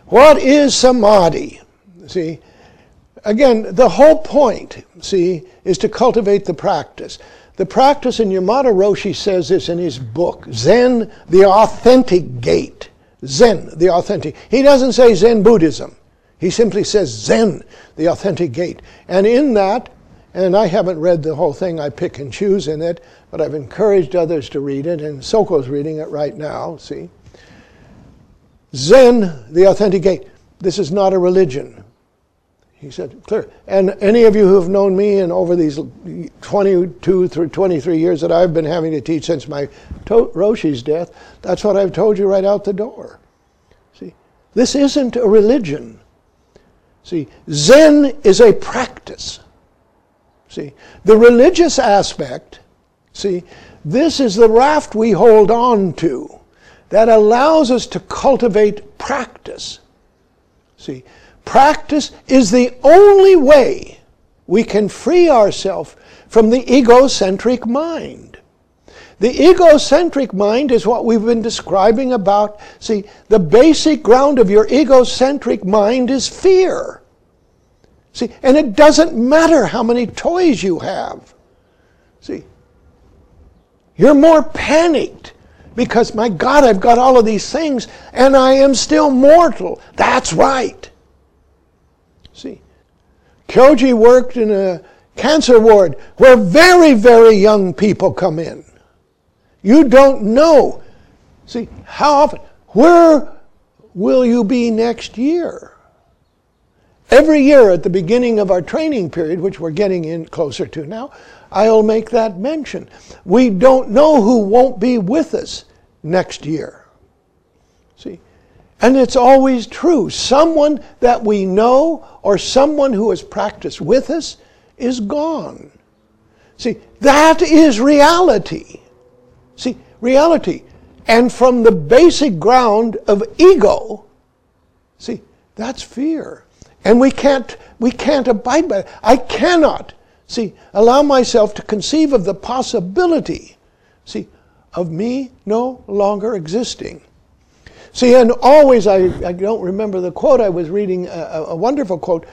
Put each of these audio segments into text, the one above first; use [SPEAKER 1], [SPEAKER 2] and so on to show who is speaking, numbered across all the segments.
[SPEAKER 1] What is samadhi? See, again, the whole point, see, is to cultivate the practice. The practice, and Yamada Roshi says this in his book, Zen, the authentic gate. Zen, the authentic. He doesn't say Zen Buddhism. He simply says Zen, the authentic gate. And in that, and I haven't read the whole thing, I pick and choose in it, but I've encouraged others to read it, and Soko's reading it right now, see. Zen, the authentic gate. This is not a religion. He said, clear. And any of you who have known me and over these 22 through 23 years that I've been having to teach since my Roshi's death, that's what I've told you right out the door. See, this isn't a religion. See, Zen is a practice. See, the religious aspect, see, this is the raft we hold on to that allows us to cultivate practice. See, practice is the only way we can free ourselves from the egocentric mind. The egocentric mind is what we've been describing about. See, the basic ground of your egocentric mind is fear. See, and it doesn't matter how many toys you have. See, you're more panicked because, my God, I've got all of these things and I am still mortal. That's right. See, Kyoji worked in a cancer ward where very, very young people come in. You don't know. See, how often? Where will you be next year? Every year at the beginning of our training period, which we're getting in closer to now, I'll make that mention. We don't know who won't be with us next year. See? And it's always true. Someone that we know or someone who has practiced with us is gone. See, that is reality. See, reality. And from the basic ground of ego, see, that's fear. And we can't abide by it. I cannot, see, allow myself to conceive of the possibility, see, of me no longer existing. See, and always, I don't remember the quote, I was reading a wonderful quote,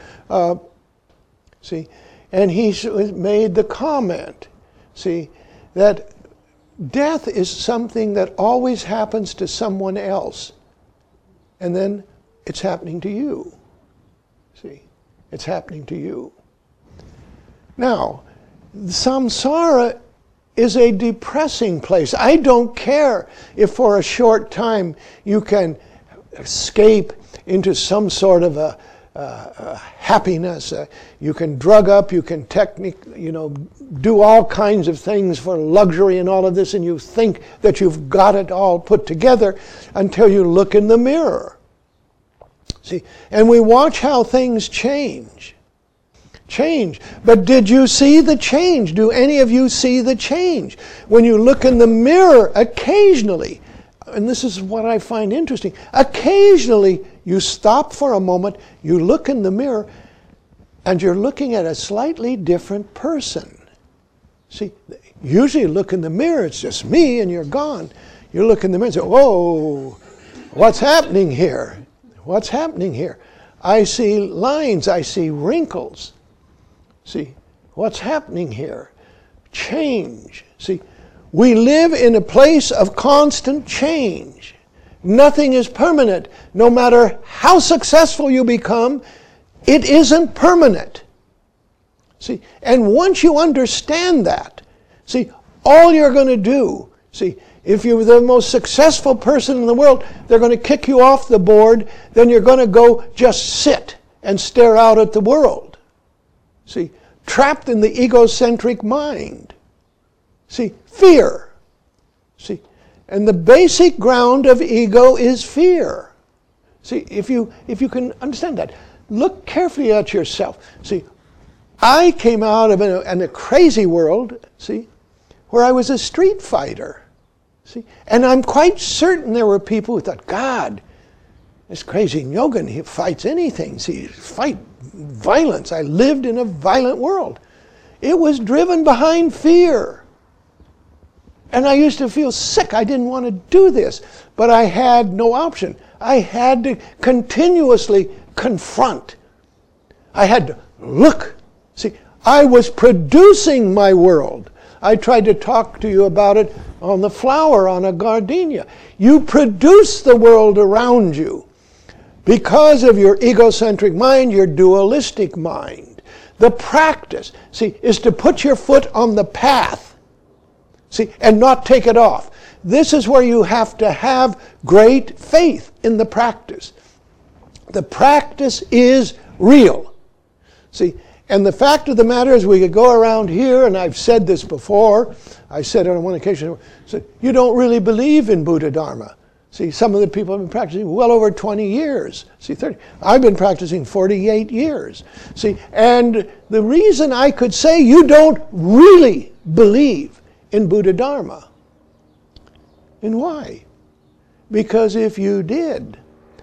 [SPEAKER 1] see, and he made the comment, see, that death is something that always happens to someone else, and then it's happening to you. See, it's happening to you. Now, samsara is a depressing place. I don't care if for a short time you can escape into some sort of a happiness. You can drug up, you can do all kinds of things for luxury and all of this, and you think that you've got it all put together until you look in the mirror. See, and we watch how things change. But did you see the change? Do any of you see the change? When you look in the mirror occasionally, and this is what I find interesting, occasionally you stop for a moment, you look in the mirror, and you're looking at a slightly different person. See, usually you look in the mirror, it's just me, and you're gone. You look in the mirror and say, whoa, what's happening here? What's happening here? I see lines, I see wrinkles. See, what's happening here? Change. See, we live in a place of constant change. Nothing is permanent. No matter how successful you become, it isn't permanent. See, and once you understand that, see, all you're going to do, see, if you're the most successful person in the world, they're going to kick you off the board, then you're going to go just sit and stare out at the world. See, trapped in the egocentric mind. See, fear. See, and the basic ground of ego is fear. See, if you can understand that, look carefully at yourself. See, I came out of a crazy world, see, where I was a street fighter. See, and I'm quite certain there were people who thought, God, this crazy Nyogen, he fights anything. See, fight violence. I lived in a violent world. It was driven behind fear. And I used to feel sick. I didn't want to do this. But I had no option. I had to continuously confront. I had to look. See, I was producing my world. I tried to talk to you about it on the flower, on a gardenia. You produce the world around you because of your egocentric mind, your dualistic mind. The practice, see, is to put your foot on the path, see, and not take it off. This is where you have to have great faith in the practice. The practice is real. See, and the fact of the matter is we could go around here, and I've said this before, I said it on one occasion, you don't really believe in Buddha Dharma. See, some of the people have been practicing well over 20 years. See, 30. I've been practicing 48 years. See, and the reason I could say you don't really believe in Buddha Dharma, and why? Because if you did,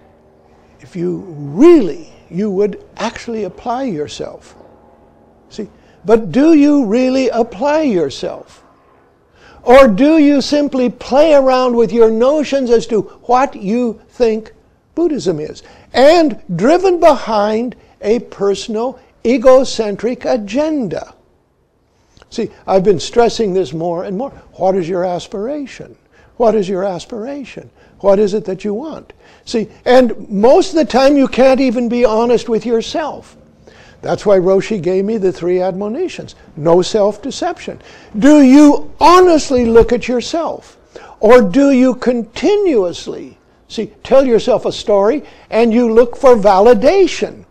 [SPEAKER 1] if you really, you would actually apply yourself. See, but do you really apply yourself? Or do you simply play around with your notions as to what you think Buddhism is? And driven behind a personal, egocentric agenda. See, I've been stressing this more and more. What is your aspiration? What is your aspiration? What is it that you want? See, and most of the time you can't even be honest with yourself. That's why Roshi gave me the 3 admonitions. No self-deception. Do you honestly look at yourself? Or do you continuously, see, tell yourself a story and you look for validation?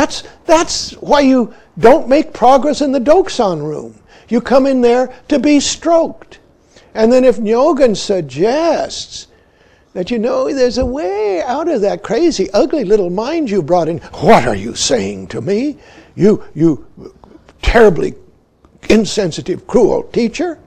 [SPEAKER 1] That's why you don't make progress in the Doksan room. You come in there to be stroked. And then if Nyogen suggests that, you know, there's a way out of that crazy, ugly little mind you brought in, what are you saying to me? You terribly insensitive, cruel teacher?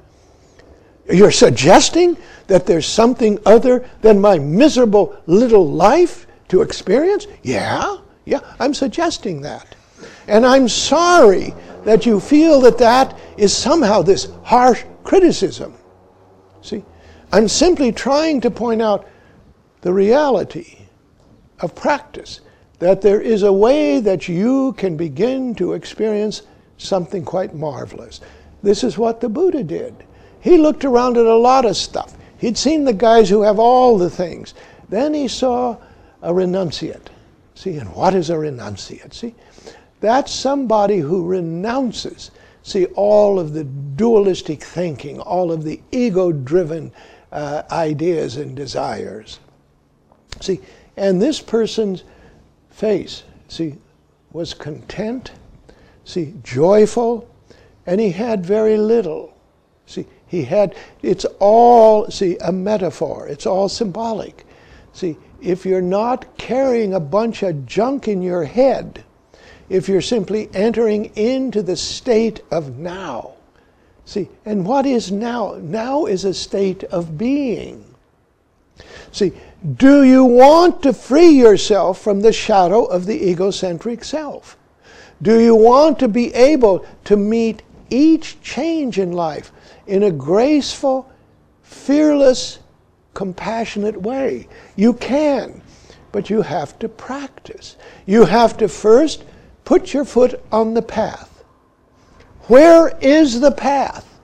[SPEAKER 1] You're suggesting that there's something other than my miserable little life to experience? Yeah, I'm suggesting that. And I'm sorry that you feel that that is somehow this harsh criticism. See, I'm simply trying to point out the reality of practice, that there is a way that you can begin to experience something quite marvelous. This is what the Buddha did. He looked around at a lot of stuff. He'd seen the guys who have all the things. Then he saw a renunciate. See, and what is a renunciate? See, that's somebody who renounces, see, all of the dualistic thinking, all of the ego-driven ideas and desires. See, and this person's face, see, was content, see, joyful, and he had very little. See, it's all, see, a metaphor. It's all symbolic. See, if you're not carrying a bunch of junk in your head, if you're simply entering into the state of now. See, and what is now? Now is a state of being. See, do you want to free yourself from the shadow of the egocentric self? Do you want to be able to meet each change in life in a graceful, fearless, compassionate way? You can, but you have to practice. You have to first put your foot on the path. Where is the path?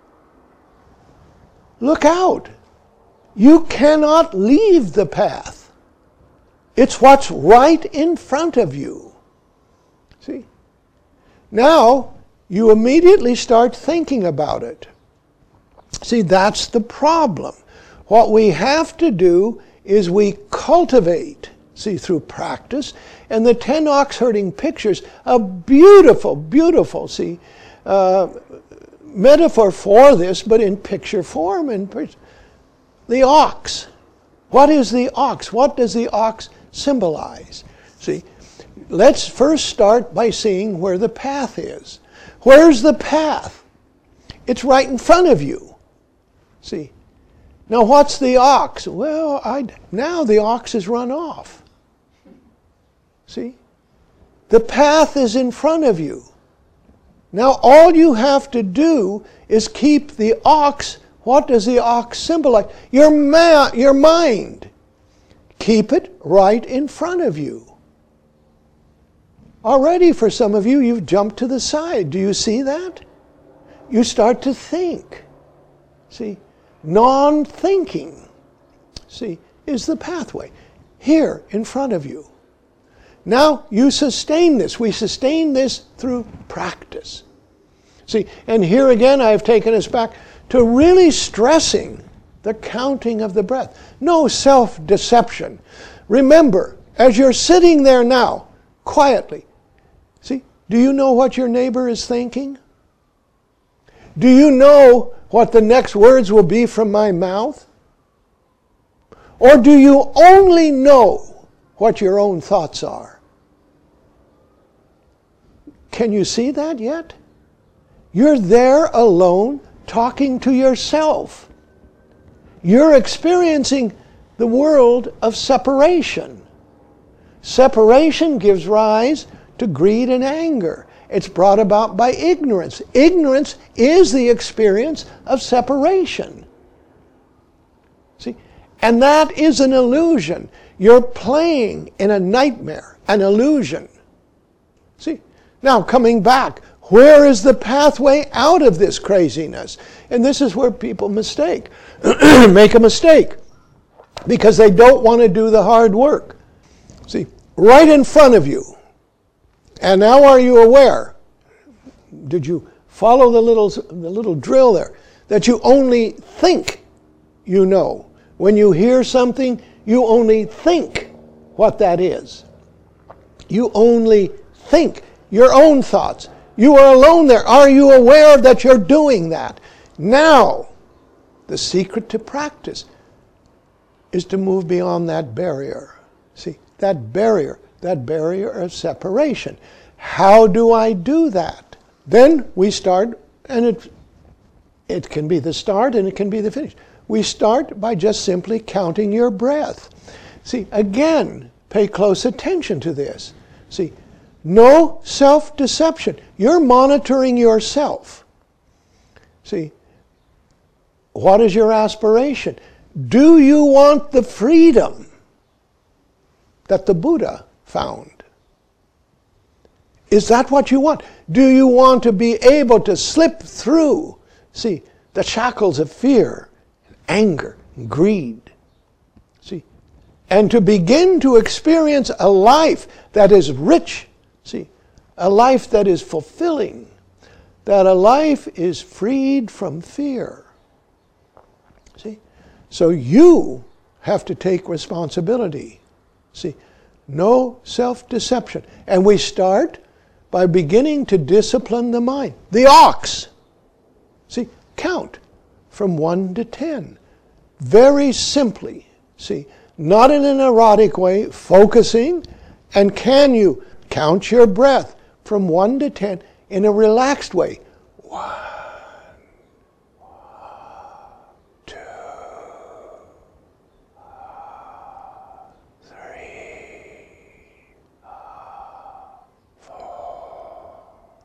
[SPEAKER 1] Look out. You cannot leave the path. It's what's right in front of you. See? Now, you immediately start thinking about it. See, that's the problem. What we have to do is we cultivate, see, through practice. And the 10 ox herding pictures, a beautiful, beautiful, see, metaphor for this, but in picture form. The ox. What is the ox? What does the ox symbolize? See, let's first start by seeing where the path is. Where's the path? It's right in front of you. See, now what's the ox? Well, now the ox has run off. See, the path is in front of you. Now all you have to do is keep the ox. What does the ox symbolize? Your mind. Keep it right in front of you. Already for some of you, you've jumped to the side. Do you see that? You start to think. See, non-thinking, see, is the pathway. Here in front of you. Now you sustain this. We sustain this through practice. See, and here again I've taken us back to really stressing the counting of the breath. No self-deception. Remember, as you're sitting there now, quietly, see, do you know what your neighbor is thinking? Do you know what the next words will be from my mouth? Or do you only know what your own thoughts are? Can you see that yet? You're there alone talking to yourself. You're experiencing the world of separation. Separation gives rise to greed and anger. It's brought about by ignorance. Ignorance is the experience of separation. See? And that is an illusion. You're playing in a nightmare, an illusion. See? Now, coming back, where is the pathway out of this craziness? And this is where people make a mistake, because they don't want to do the hard work. See, right in front of you. And now are you aware? Did you follow the little drill there? That you only think you know. When you hear something, you only think what that is. You only think your own thoughts. You are alone there. Are you aware that you're doing that? Now, the secret to practice is to move beyond that barrier. See, that barrier of separation. How do I do that? Then we start, and it can be the start and it can be the finish. We start by just simply counting your breath. See, again, pay close attention to this. See, no self-deception. You're monitoring yourself. See, what is your aspiration? Do you want the freedom that the Buddha found? Is that what you want? Do you want to be able to slip through, see, the shackles of fear, anger, and greed? See, and to begin to experience a life that is rich, see, a life that is fulfilling, that a life is freed from fear. See, so you have to take responsibility. See, no self-deception. And we start by beginning to discipline the mind. The ox. See, count from 1 to 10. Very simply. See, not in an erotic way, focusing. And can you count your breath from 1 to 10 in a relaxed way? 1, 2, 3, 4,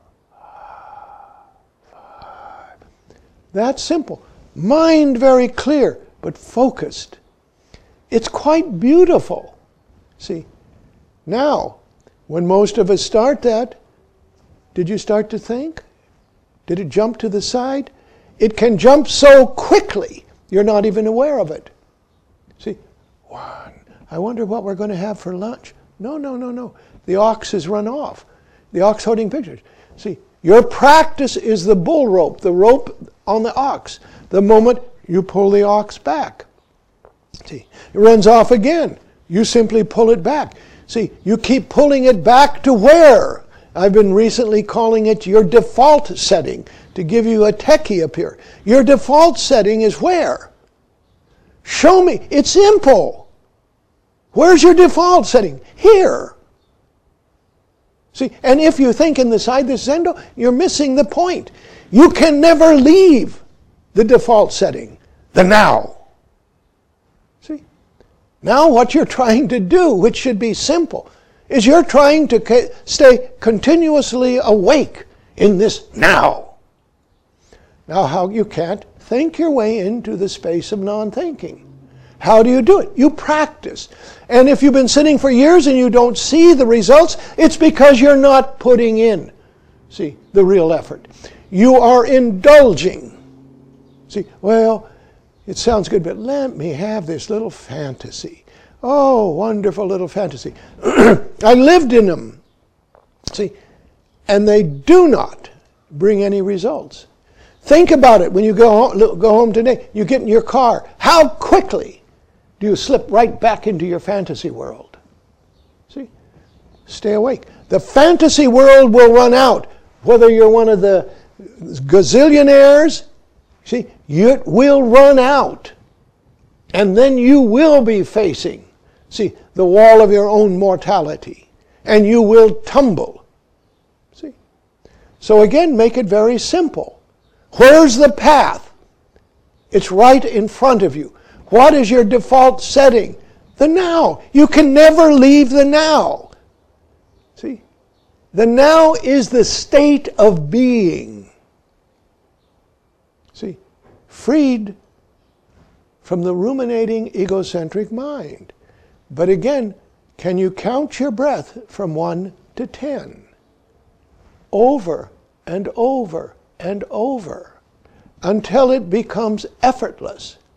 [SPEAKER 1] 5. That's simple. Mind very clear, but focused. It's quite beautiful. See, now, when most of us start that, did you start to think? Did it jump to the side? It can jump so quickly, you're not even aware of it. See, 1, I wonder what we're going to have for lunch. No. The ox has run off. The ox holding pictures. See, your practice is the bull rope, the rope on the ox. The moment you pull the ox back. See, it runs off again. You simply pull it back. See, you keep pulling it back to where? I've been recently calling it your default setting, to give you a techie up here. Your default setting is where? Show me. It's simple. Where's your default setting? Here. See, and if you think in the side, this Zendo, you're missing the point. You can never leave the default setting, the now. See? Now what you're trying to do, which should be simple, is you're trying to stay continuously awake in this now. Now how you can't think your way into the space of non-thinking. How do you do it? You practice. And if you've been sitting for years and you don't see the results, it's because you're not putting in, see, the real effort. You are indulging. See, well, it sounds good, but let me have this little fantasy. Oh, wonderful little fantasy. I lived in them. See, and they do not bring any results. Think about it when you go home today. You get in your car. How quickly do you slip right back into your fantasy world? See? Stay awake. The fantasy world will run out. Whether you're one of the gazillionaires, see, it will run out. And then you will be facing, see, the wall of your own mortality. And you will tumble. See? So again, make it very simple. Where's the path? It's right in front of you. What is your default setting? The now. You can never leave the now. See? The now is the state of being. See? Freed from the ruminating egocentric mind. But again, can you count your breath from 1 to 10? Over and over and over until it becomes effortless.